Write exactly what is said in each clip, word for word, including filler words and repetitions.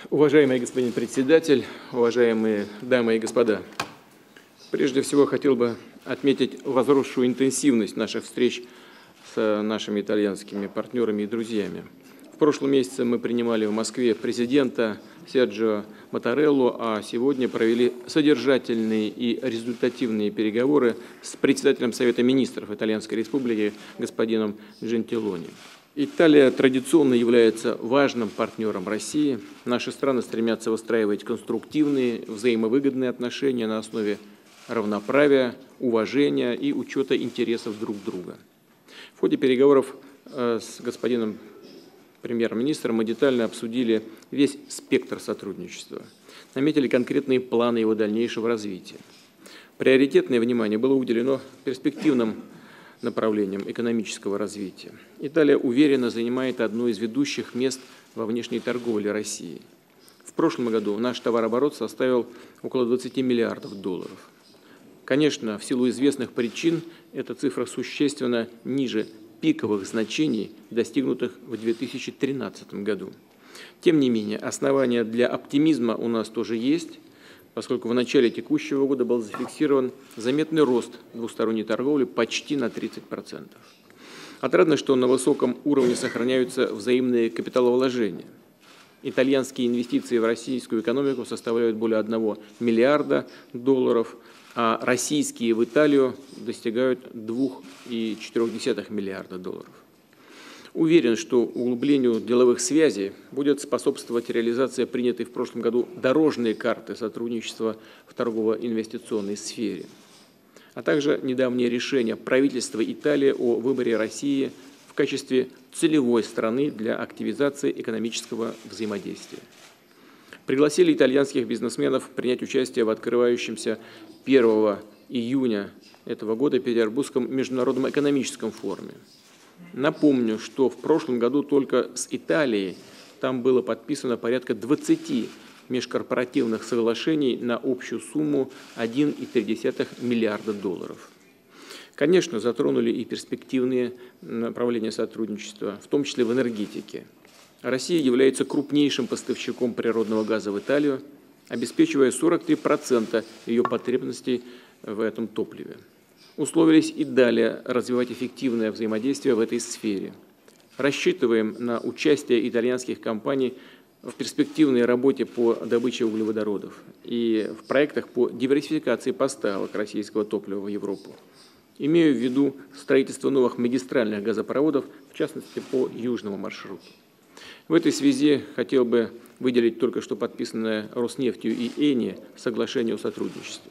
Уважаемый господин председатель, уважаемые дамы и господа, прежде всего хотел бы отметить возросшую интенсивность наших встреч с нашими итальянскими партнерами и друзьями. В прошлом месяце мы принимали в Москве президента Серджио Маттареллу, а сегодня провели содержательные и результативные переговоры с председателем Совета министров Итальянской Республики господином Джентилони. Италия традиционно является важным партнером России. Наши страны стремятся выстраивать конструктивные, взаимовыгодные отношения на основе равноправия, уважения и учета интересов друг друга. В ходе переговоров с господином премьер-министром мы детально обсудили весь спектр сотрудничества, наметили конкретные планы его дальнейшего развития. Приоритетное внимание было уделено перспективным направлением экономического развития. Италия уверенно занимает одно из ведущих мест во внешней торговле России. В прошлом году наш товарооборот составил около двадцати миллиардов долларов. Конечно, в силу известных причин эта цифра существенно ниже пиковых значений, достигнутых в две тысячи тринадцатом году. Тем не менее, основания для оптимизма у нас тоже есть, поскольку в начале текущего года был зафиксирован заметный рост двусторонней торговли почти на тридцать процентов. Отрадно, что на высоком уровне сохраняются взаимные капиталовложения. Итальянские инвестиции в российскую экономику составляют более одного миллиарда долларов, а российские в Италию достигают двух целых четырёх десятых миллиарда долларов. Уверен, что углублению деловых связей будет способствовать реализация принятой в прошлом году дорожной карты сотрудничества в торгово-инвестиционной сфере, а также недавнее решение правительства Италии о выборе России в качестве целевой страны для активизации экономического взаимодействия. Пригласили итальянских бизнесменов принять участие в открывающемся первого июня этого года Петербургском международном экономическом форуме. Напомню, что в прошлом году только с Италией там было подписано порядка двадцати межкорпоративных соглашений на общую сумму один целых три десятых миллиарда долларов. Конечно, затронули и перспективные направления сотрудничества, в том числе в энергетике. Россия является крупнейшим поставщиком природного газа в Италию, обеспечивая сорок три процента ее потребностей в этом топливе. Условились и далее развивать эффективное взаимодействие в этой сфере. Рассчитываем на участие итальянских компаний в перспективной работе по добыче углеводородов и в проектах по диверсификации поставок российского топлива в Европу. Имею в виду строительство новых магистральных газопроводов, в частности по южному маршруту. В этой связи хотел бы выделить только что подписанное Роснефтью и Эни соглашение о сотрудничестве.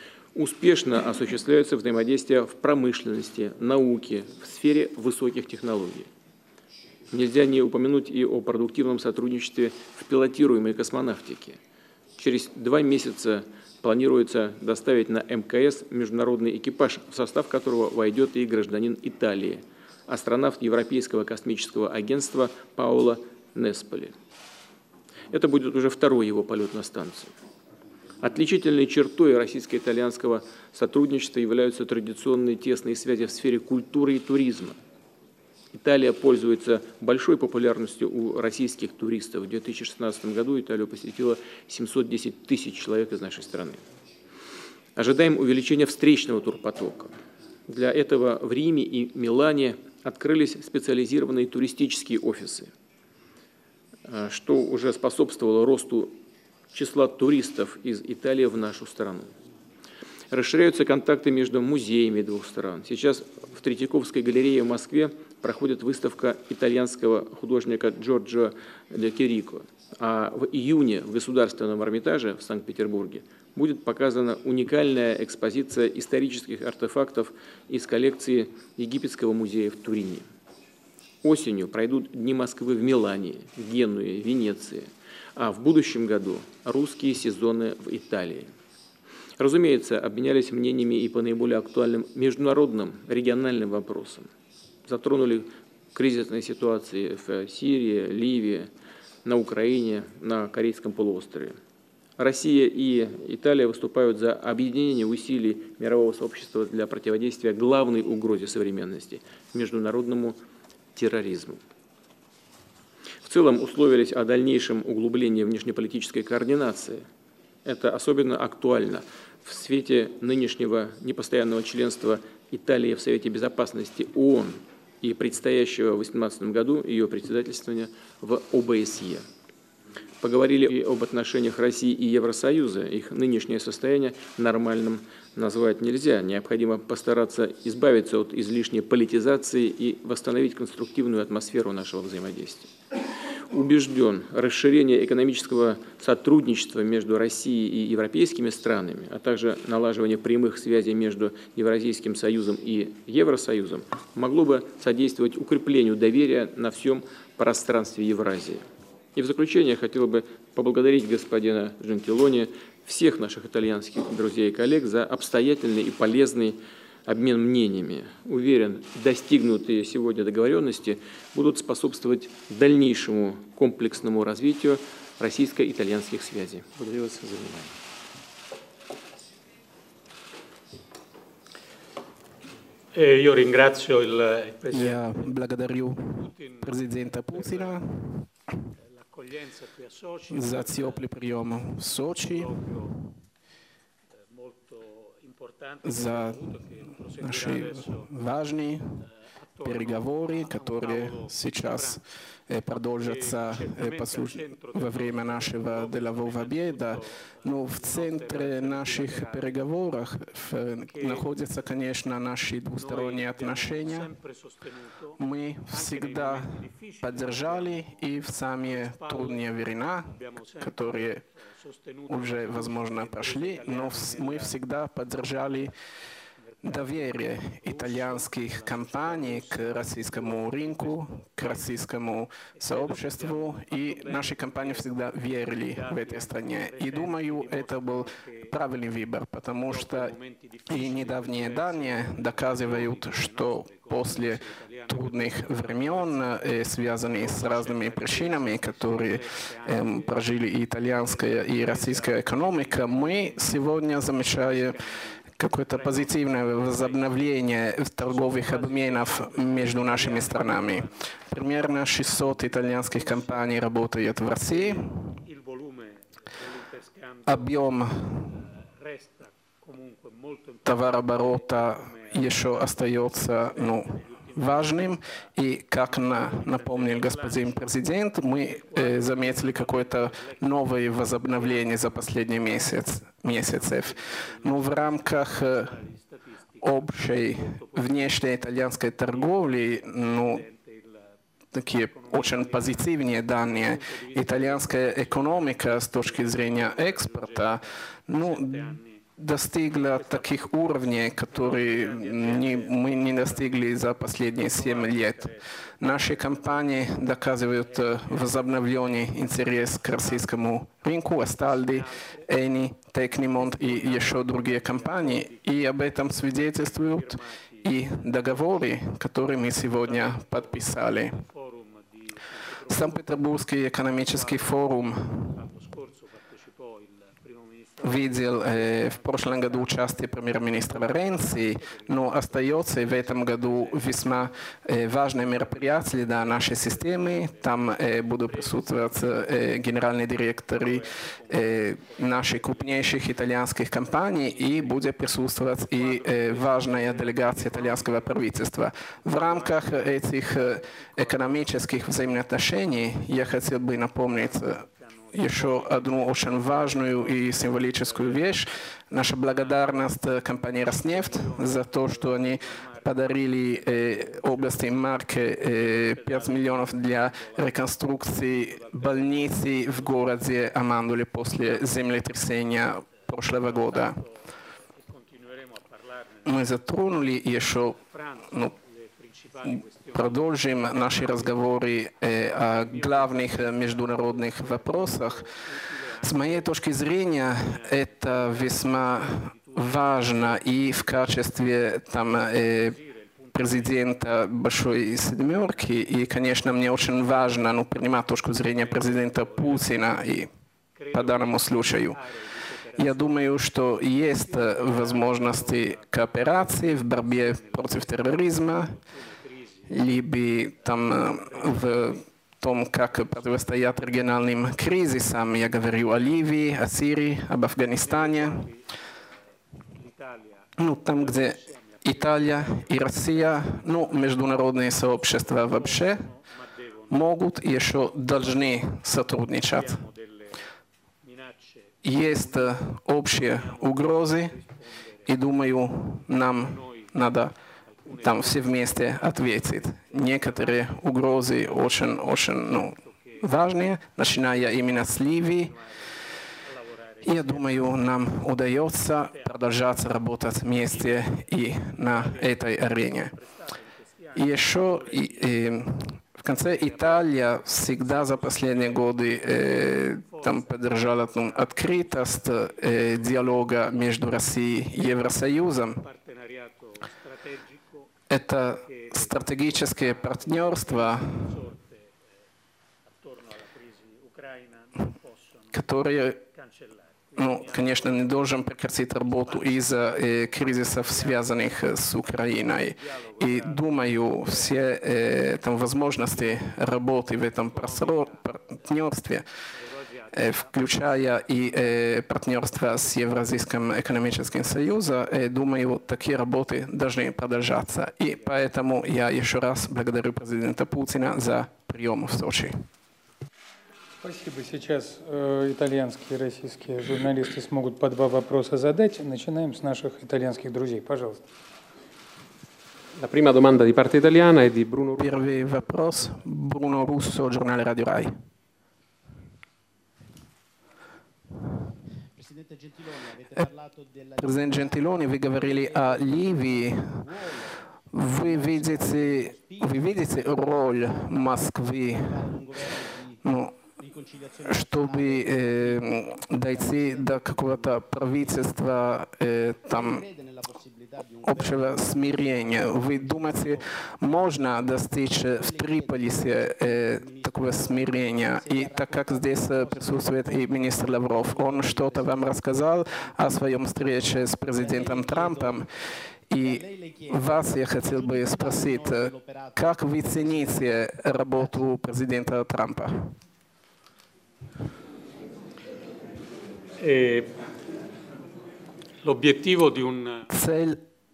Успешно осуществляются взаимодействия в промышленности, науке, в сфере высоких технологий. Нельзя не упомянуть и о продуктивном сотрудничестве в пилотируемой космонавтике. Через два месяца планируется доставить на эм ка эс международный экипаж, в состав которого войдет и гражданин Италии, астронавт Европейского космического агентства Паоло Несполи. Это будет уже второй его полет на станцию. Отличительной чертой российско-итальянского сотрудничества являются традиционные тесные связи в сфере культуры и туризма. Италия пользуется большой популярностью у российских туристов. В две тысячи шестнадцатом году Италию посетило семьсот десять тысяч человек из нашей страны. Ожидаем увеличения встречного турпотока. Для этого в Риме и Милане открылись специализированные туристические офисы, что уже способствовало росту числа туристов из Италии в нашу страну. Расширяются контакты между музеями двух стран. Сейчас в Третьяковской галерее в Москве проходит выставка итальянского художника Джорджо де Чирико, а в июне в Государственном Эрмитаже в Санкт-Петербурге будет показана уникальная экспозиция исторических артефактов из коллекции Египетского музея в Турине. Осенью пройдут Дни Москвы в Милане, Генуе, Венеции, а в будущем году русские сезоны в Италии. Разумеется, обменялись мнениями и по наиболее актуальным международным, региональным вопросам. Затронули кризисные ситуации в Сирии, Ливии, на Украине, на Корейском полуострове. Россия и Италия выступают за объединение усилий мирового сообщества для противодействия главной угрозе современности – международному терроризму. В целом условились о дальнейшем углублении внешнеполитической координации. Это особенно актуально в свете нынешнего непостоянного членства Италии в Совете Безопасности ООН и предстоящего в две тысячи восемнадцатом году ее председательствования в О Бэ С Е. Поговорили и об отношениях России и Евросоюза. Их нынешнее состояние нормальным назвать нельзя. Необходимо постараться избавиться от излишней политизации и восстановить конструктивную атмосферу нашего взаимодействия. Убежден, расширение экономического сотрудничества между Россией и европейскими странами, а также налаживание прямых связей между Евразийским союзом и Евросоюзом могло бы содействовать укреплению доверия на всем пространстве Евразии. И в заключение я хотел бы поблагодарить господина Джентилони, всех наших итальянских друзей и коллег за обстоятельный и полезный обмен мнениями. Уверен, достигнутые сегодня договоренности будут способствовать дальнейшему комплексному развитию российско-итальянских связей. Благодарю вас за внимание. Я благодарю президента Путина за теплый прием в Сочи, за наши важные переговоры, которые сейчас продолжатся во время нашего делового обеда. Но в центре наших переговоров находятся, конечно, наши двусторонние отношения. Мы всегда поддержали и в самые трудные времена, которые уже, возможно, прошли, но мы всегда поддержали доверие итальянских компаний к российскому рынку, к российскому сообществу, и наши компании всегда верили в этой стране. И думаю, это был правильный выбор, потому что и недавние данные доказывают, что после трудных времен, связанных с разными причинами, которые э, прожили и итальянская, и российская экономика, мы сегодня замечаем какое-то позитивное возобновление торговых обменов между нашими странами. Примерно шестьсот итальянских компаний работает в России. Объем товарооборота еще остается, ну, важным. И, как на, напомнил господин президент, мы э, заметили какое-то новое возобновление за последний месяц, месяцев. Но в рамках э, общей внешней итальянской торговли, ну, такие очень позитивные данные. Итальянская экономика с точки зрения экспорта, ну, достигла таких уровней, которые не, мы не достигли за последние семь лет. Наши компании доказывают возобновленный интерес к российскому рынку, Астальди, Эни, Технимонт и еще другие компании, и об этом свидетельствуют и договоры, которые мы сегодня подписали. Санкт-Петербургский экономический форум видел э, в прошлом году участие премьер-министра Ренци, но остается в этом году весьма э, важное мероприятие для нашей системы. Там э, будут присутствовать э, генеральные директоры э, наших крупнейших итальянских компаний, и будет присутствовать и э, важная делегация итальянского правительства. В рамках этих э, экономических взаимоотношений я хотел бы напомнить еще одну очень важную и символическую вещь. Наша благодарность компании «Роснефть» за то, что они подарили э, области Марке э, пять миллионов для реконструкции больницы в городе Амандуле после землетрясения прошлого года. Мы затронули еще, ну, продолжим наши разговоры э, о главных международных вопросах. С моей точки зрения, это весьма важно и в качестве там, э, президента Большой Семерки, и, конечно, мне очень важно ну, принимать точку зрения президента Путина и по данному случаю. Я думаю, что есть возможности кооперации в борьбе против терроризма, либо там в том, как противостоять региональным кризисам. Я говорю о Ливии, о Сирии, об Афганистане. Ну, там, где Италия и Россия, ну, международные сообщества вообще могут и еще должны сотрудничать. Есть общие угрозы, и думаю, нам надо там все вместе ответить. Некоторые угрозы очень-очень ну, важные, начиная именно с Ливии. И я думаю, нам удается продолжать работать вместе и на этой арене. И еще и, и, в конце Италия всегда за последние годы э, там поддержала ну, открытость э, диалога между Россией и Евросоюзом. Это стратегическое партнерство, которое, ну, конечно, не должен прекратить работу из-за э, кризисов, связанных с Украиной. И думаю, все э, там, возможности работы в этом партнерстве, э, включая и э, партнерство с Евразийским экономическим союзом, э, думаю, такие работы должны продолжаться. И поэтому я еще раз благодарю президента Путина за прием в Сочи. Спасибо. Сейчас э, итальянские и российские журналисты смогут по два вопроса задать. Начинаем с наших итальянских друзей. Пожалуйста. La prima domanda di parte italiana è di Bruno Russo. Первый вопрос. Бруно Руссо, журнал «Радио Рай». Президент Джентилони, вы говорили о Ливии. Вы видите, вы видите роль Москвы, ну, чтобы э, дойти до какого-то правительства, э, там, общего смирения? Вы думаете, можно достичь в Триполисе э, такого смирения? И так как здесь присутствует и министр Лавров, он что-то вам рассказал о своем встрече с президентом Трампом? И вас я хотел бы спросить, как вы цените работу президента Трампа? Eh, l'obiettivo di, un, Цель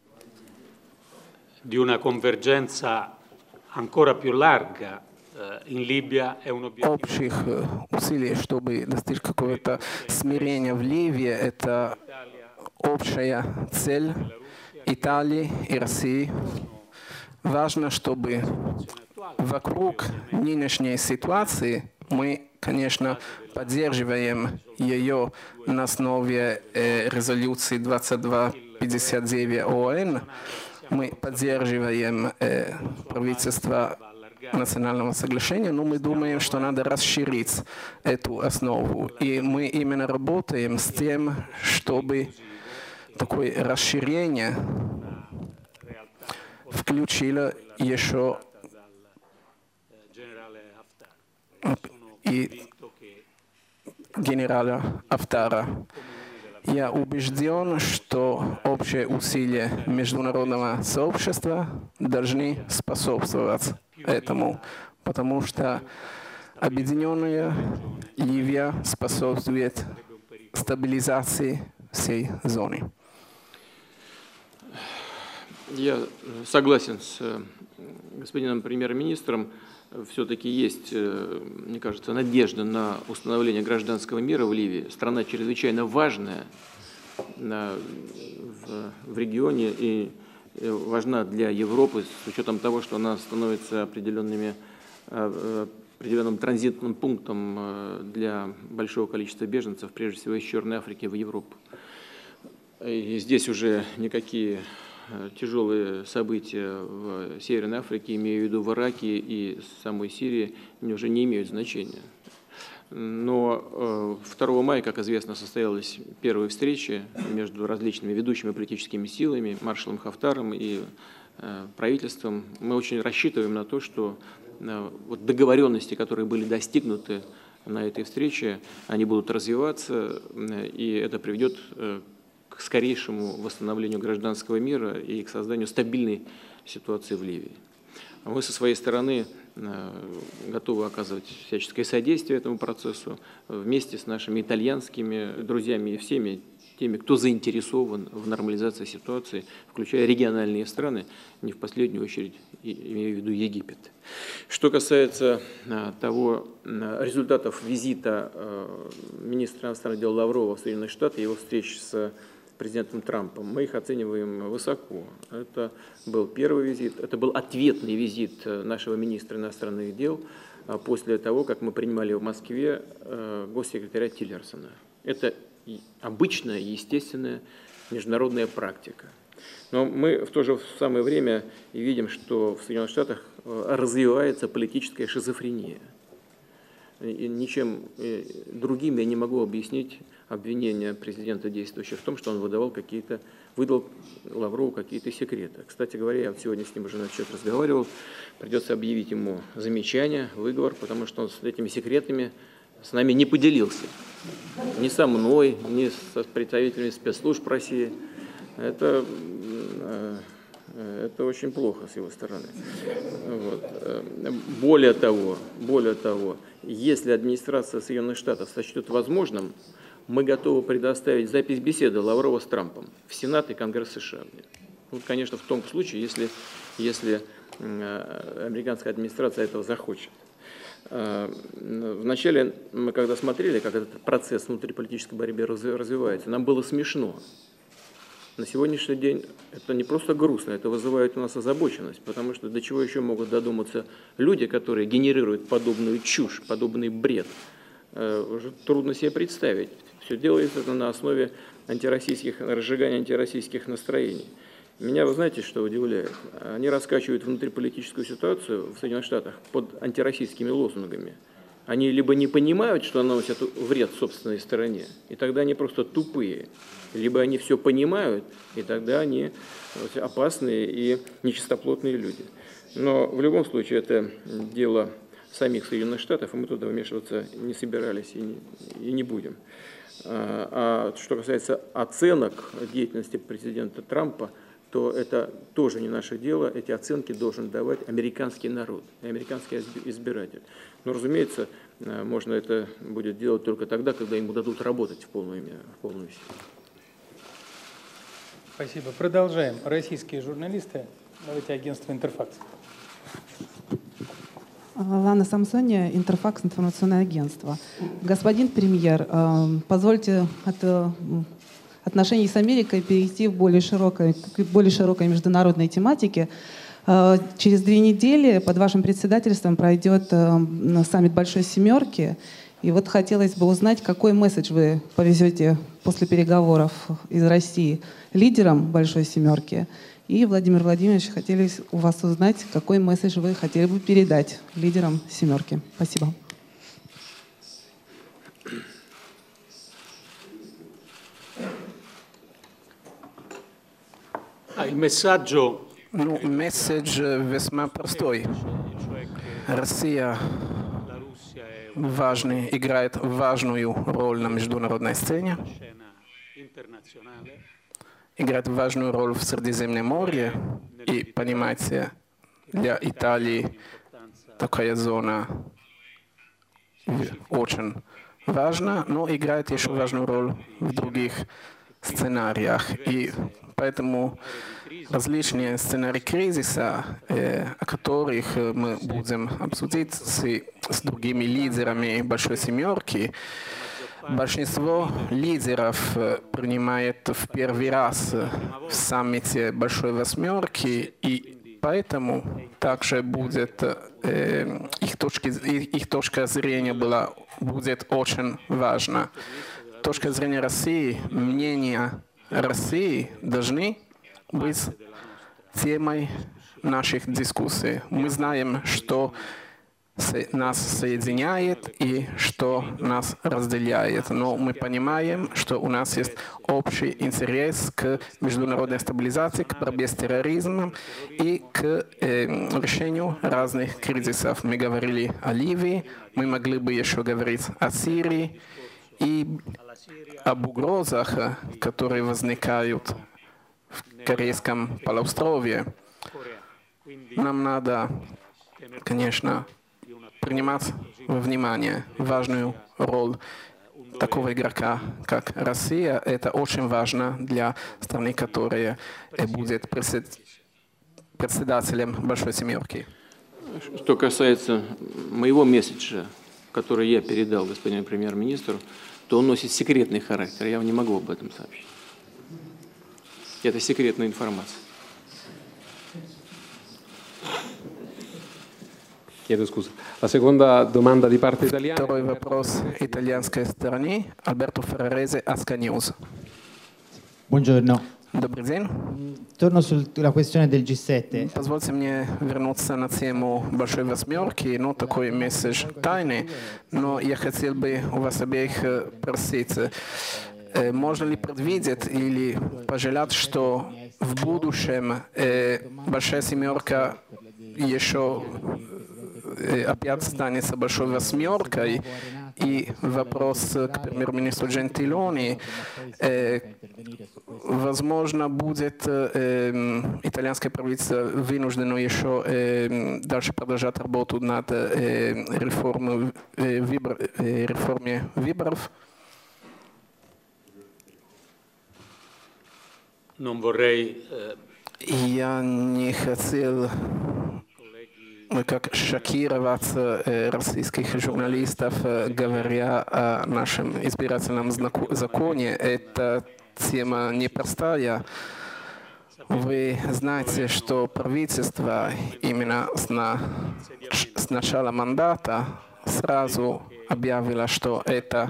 di una convergenza ancora più larga eh, in Libia è un obiettivo. общих усилий, чтобы достичь какого-то смирения в Ливии, это общая цель Италии и России. Важно, чтобы вокруг нынешней ситуации мы, конечно, поддерживаем ее на основе э, резолюции двадцать два пятьдесят девять ООН. Мы поддерживаем э, правительство национального соглашения, но мы думаем, что надо расширить эту основу. И мы именно работаем с тем, чтобы такое расширение включило еще и генерала Хафтара. Я убежден, что общие усилия международного сообщества должны способствовать этому, потому что объединенная Ливия способствует стабилизации всей зоны. Я согласен с господином премьер-министром. Все-таки есть, мне кажется, надежда на установление гражданского мира в Ливии. Страна чрезвычайно важная в, в регионе и важна для Европы с учетом того, что она становится определенными, определенным транзитным пунктом для большого количества беженцев, прежде всего из Черной Африки в Европу. И здесь уже никакие тяжелые события в Северной Африке, имею в виду в Ираке и самой Сирии, уже не имеют значения. Но второго мая, как известно, состоялась первая встреча между различными ведущими политическими силами, маршалом Хафтаром и правительством. Мы очень рассчитываем на то, что вот договоренности, которые были достигнуты на этой встрече, они будут развиваться, и это приведет к скорейшему восстановлению гражданского мира и к созданию стабильной ситуации в Ливии. Мы со своей стороны готовы оказывать всяческое содействие этому процессу вместе с нашими итальянскими друзьями и всеми теми, кто заинтересован в нормализации ситуации, включая региональные страны, не в последнюю очередь имею в виду Египет. Что касается того результатов визита министра иностранных дел Лаврова в Соединенные Штаты, его встреч с президентом Трампом, мы их оцениваем высоко. Это был первый визит, это был ответный визит нашего министра иностранных дел после того, как мы принимали в Москве госсекретаря Тиллерсона. Это обычная, естественная международная практика. Но мы в то же самое время и видим, что в Соединенных Штатах развивается политическая шизофрения. И ничем другим я не могу объяснить обвинения президента действующего в том, что он выдавал какие-то, выдал Лаврову какие-то секреты. Кстати говоря, я сегодня с ним уже на этот счет разговаривал, придется объявить ему замечание, выговор, потому что он с этими секретами с нами не поделился. Ни со мной, ни с представителями спецслужб России. Это, это очень плохо с его стороны. Вот. Более того, более того, если администрация Соединенных Штатов сочтет возможным, мы готовы предоставить запись беседы Лаврова с Трампом в Сенат и Конгресс США. Вот, конечно, в том случае, если, если американская администрация этого захочет. Вначале мы, когда смотрели, как этот процесс внутриполитической борьбы развивается, нам было смешно. На сегодняшний день это не просто грустно, это вызывает у нас озабоченность, потому что до чего еще могут додуматься люди, которые генерируют подобную чушь, подобный бред. Уже трудно себе представить. Все делается это на основе антироссийских, разжигания антироссийских настроений. Меня, вы знаете, что удивляет? Они раскачивают внутриполитическую ситуацию в Соединенных Штатах под антироссийскими лозунгами. Они либо не понимают, что наносят вред собственной стране, и тогда они просто тупые, либо они все понимают, и тогда они опасные и нечистоплотные люди. Но в любом случае это дело самих Соединенных Штатов, и мы туда вмешиваться не собирались и не, и не будем. А что касается оценок деятельности президента Трампа, то это тоже не наше дело. Эти оценки должен давать американский народ, американский избиратель. Но, разумеется, можно это будет делать только тогда, когда ему дадут работать в полную, в полную силу. Спасибо. Продолжаем. Российские журналисты. Давайте агентство «Интерфакс». Лана Самсония, «Интерфакс», информационное агентство. Господин премьер, позвольте от отношений с Америкой перейти в более широкой, к более широкой международной тематике. Через две недели под вашим председательством пройдет саммит Большой Семерки. И вот хотелось бы узнать, какой месседж вы повезете после переговоров из России лидерам Большой Семерки. И, Владимир Владимирович, хотели у вас узнать, какой месседж вы хотели бы передать лидерам Семерки. Спасибо. Ну, месседж весьма простой. Россия важный, играет важную роль на международной сцене, играет важную роль в Средиземном море, и, понимаете, для Италии такая зона очень важна, но играет еще важную роль в других сценариях. И поэтому различные сценарии кризиса, э, о которых мы будем обсудить с, с другими лидерами Большой Семерки, большинство лидеров принимает в первый раз в саммите Большой Восьмерки, и поэтому также будет э, их, точки, их, их точка зрения была, будет очень важна. Точка зрения России, мнение России должны быть темой наших дискуссий. Мы знаем, что нас соединяет и что нас разделяет. Но мы понимаем, что у нас есть общий интерес к международной стабилизации, к борьбе с терроризмом и к э, решению разных кризисов. Мы говорили о Ливии, мы могли бы еще говорить о Сирии и об угрозах, которые возникают в Корейском полуострове. Нам надо конечно, принимать во внимание важную роль такого игрока, как Россия. Это очень важно для страны, которая будет председателем Большой Семерки. Что касается моего месседжа, который я передал господину премьер-министру, то он носит секретный характер. Я вам не могу об этом сообщить. Это секретная информация. Chiedo scusa. La seconda domanda di parte italiana. Второй вопрос итальянской стороны. Альберто Феррарese, Аска Ньюс. Buongiorno. Добрый день. Torno sulla questione del джи севен. Позвольте мне вернуться на тему Большой Восьмерки, ну, такой месседж тайны, но я хотел бы у вас обеих просить, можно ли предвидеть или пожелать, что в будущем Большая Семерка еще опять станет Большой Восьмеркой, и вопрос к премьер-министру Джентилони, э, возможно, будет э, итальянское правительство вынуждено еще э, дальше продолжать работу над э, реформой, э, выбор, э, реформе выборов. Non vorrei, eh... Я не хотел как шокировать э, российских журналистов, э, говоря о нашем избирательном знаку, законе. Эта тема непростая. Вы знаете, что правительство именно с, на, с начала мандата сразу объявило, что эта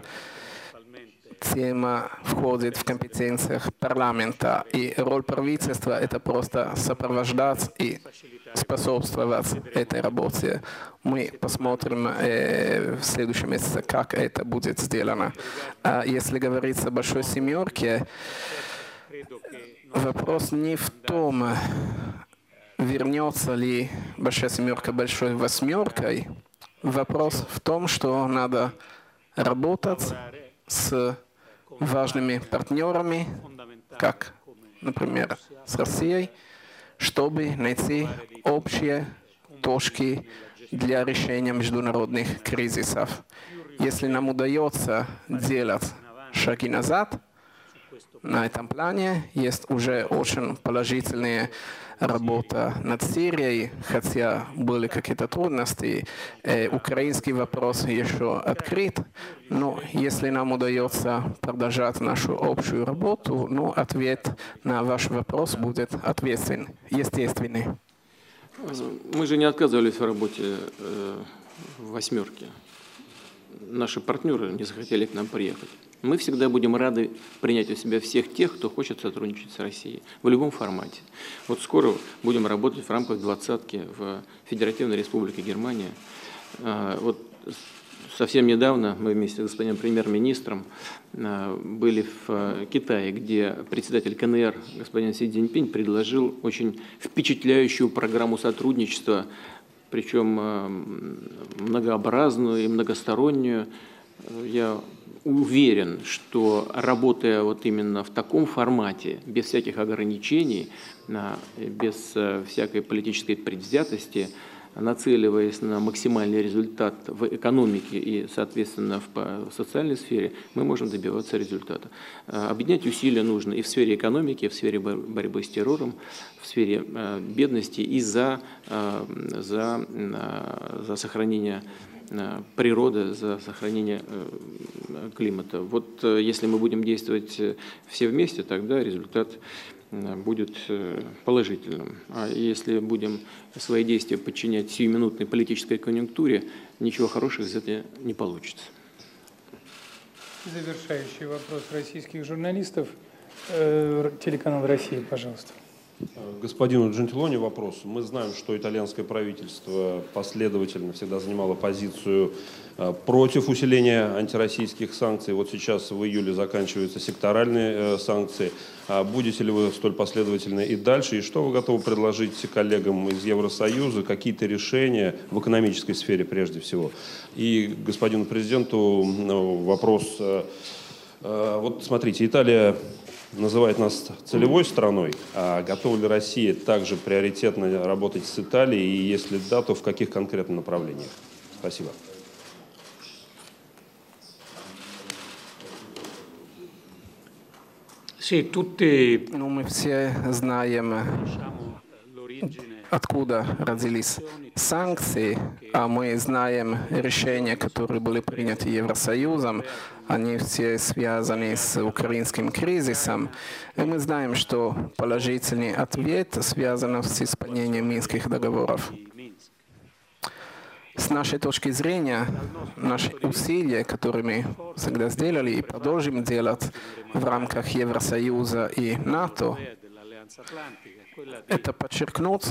тема входит в компетенциях парламента, и роль правительства — это просто сопровождать и способствовать этой работе. Мы посмотрим э, в следующем месяце, как это будет сделано. А если говорить о Большой Семерке, вопрос не в том, вернется ли Большая Семерка Большой Восьмеркой. Вопрос в том, что надо работать с важными партнерами, как, например, с Россией, чтобы найти общие точки для решения международных кризисов. Если нам удается делать шаги назад на этом плане, есть уже очень положительная работа над Сирией, хотя были какие-то трудности. Э, украинский вопрос еще открыт, но если нам удается продолжать нашу общую работу, ну, ответ на ваш вопрос будет ответственный, естественный. Мы же не отказывались в работе э, в «восьмерке». Наши партнеры не захотели к нам приехать. Мы всегда будем рады принять у себя всех тех, кто хочет сотрудничать с Россией в любом формате. Вот скоро будем работать в рамках двадцатки в Федеративной Республике Германия. Вот совсем недавно мы вместе с господином премьер-министром были в Китае, где председатель ка эн эр господин Си Цзиньпинь предложил очень впечатляющую программу сотрудничества, причем многообразную и многостороннюю. Я уверен, что работая вот именно в таком формате, без всяких ограничений, без всякой политической предвзятости, нацеливаясь на максимальный результат в экономике и, соответственно, в социальной сфере, мы можем добиваться результата. Объединять усилия нужно и в сфере экономики, и в сфере борьбы с террором, в сфере бедности и за, за, за сохранение природы, за сохранение климата. Вот если мы будем действовать все вместе, тогда результат будет положительным. А если будем свои действия подчинять сиюминутной политической конъюнктуре, ничего хорошего из этого не получится. Завершающий вопрос российских журналистов. Телеканал «Россия», пожалуйста. Господину Джентилони вопрос. Мы знаем, что итальянское правительство последовательно всегда занимало позицию против усиления антироссийских санкций. Вот сейчас в июле заканчиваются секторальные санкции. Будете ли вы столь последовательны и дальше? И что вы готовы предложить коллегам из Евросоюза? Какие-то решения в экономической сфере прежде всего? И господину президенту вопрос. Вот смотрите, Италия называет нас целевой страной, а готова ли Россия также приоритетно работать с Италией, и если да, то в каких конкретно направлениях? Спасибо. Ну, мы все знаем, откуда родились санкции, а мы знаем решения, которые были приняты Евросоюзом. Они все связаны с украинским кризисом. И мы знаем, что положительный ответ связан с исполнением Минских договоров. С нашей точки зрения, наши усилия, которые мы всегда сделали и продолжим делать в рамках Евросоюза и НАТО, это подчеркнуть,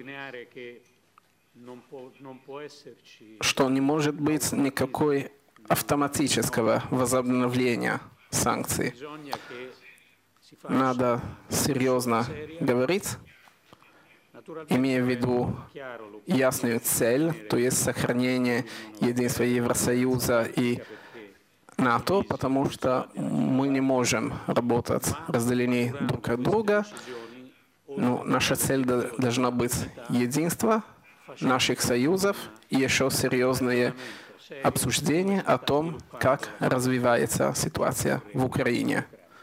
что не может быть никакой автоматического возобновления санкций. Надо серьезно говорить, имея в виду ясную цель, то есть сохранение единства Евросоюза и НАТО, потому что мы не можем работать разделены друг от друга. Ну, наша цель должна быть единство наших союзов и еще серьезные обсуждения о том, как развивается ситуация в Украине.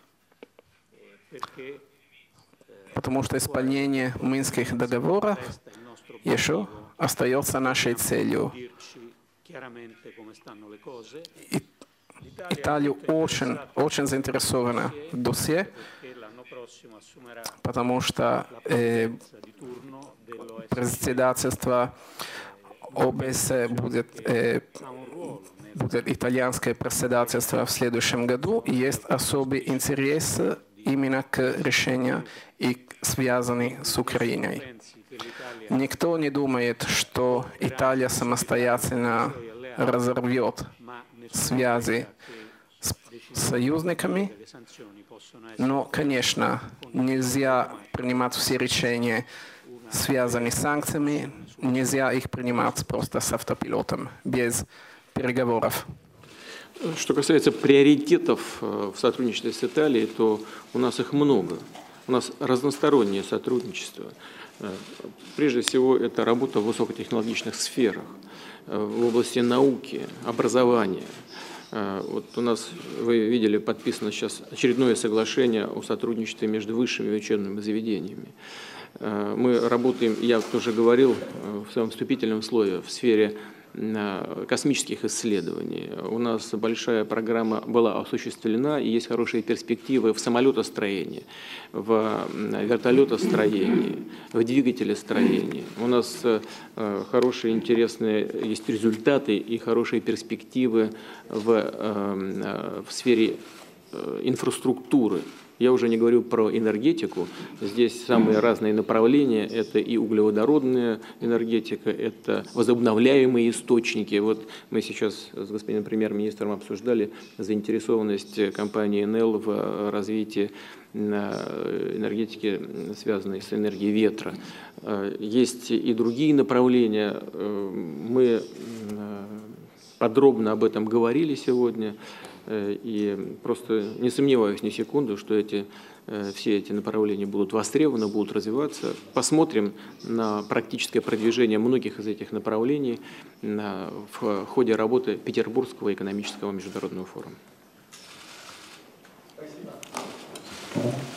Потому что исполнение Минских договоров еще остается нашей целью. И Италия очень, очень заинтересована в досье, потому что э, председательство ОБС будет, э, будет итальянское председательство в следующем году, и есть особый интерес именно к решению, и связанный с Украиной. Никто не думает, что Италия самостоятельно разорвет связи с союзниками, но, конечно, нельзя принимать все решения, связанные с санкциями, нельзя их принимать просто с автопилотом, без переговоров. Что касается приоритетов в сотрудничестве с Италией, то у нас их много. У нас разностороннее сотрудничество. Прежде всего, это работа в высокотехнологичных сферах, в области науки, образования. Вот у нас, вы видели, подписано сейчас очередное соглашение о сотрудничестве между высшими учебными заведениями. Мы работаем, я тоже говорил в своем вступительном слове, в сфере космических исследований. У нас большая программа была осуществлена, и есть хорошие перспективы в самолетостроении, в вертолетостроении, в двигателестроении. У нас хорошие, интересные есть результаты и хорошие перспективы в, в сфере инфраструктуры. Я уже не говорю про энергетику. Здесь самые разные направления. Это и углеводородная энергетика, это возобновляемые источники. Вот мы сейчас с господином премьер-министром обсуждали заинтересованность компании эн эл в развитии энергетики, связанной с энергией ветра. Есть и другие направления. Мы подробно об этом говорили сегодня. И просто не сомневаюсь ни секунды, что эти, все эти направления будут востребованы, будут развиваться. Посмотрим на практическое продвижение многих из этих направлений в ходе работы Петербургского экономического международного форума. Спасибо.